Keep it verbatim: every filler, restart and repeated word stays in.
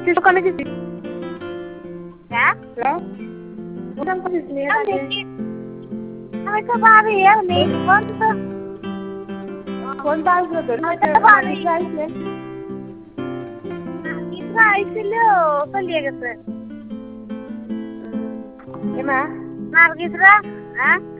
দোকানে গেছি হ্যাঁ দোকান করেছি আমি তো ভাবি আর নেই কোন তো কোন আসবে তো আইছে ইসরা আইছিল চলিয়ে গেছে এমা নার্গিসরা হ্যাঁ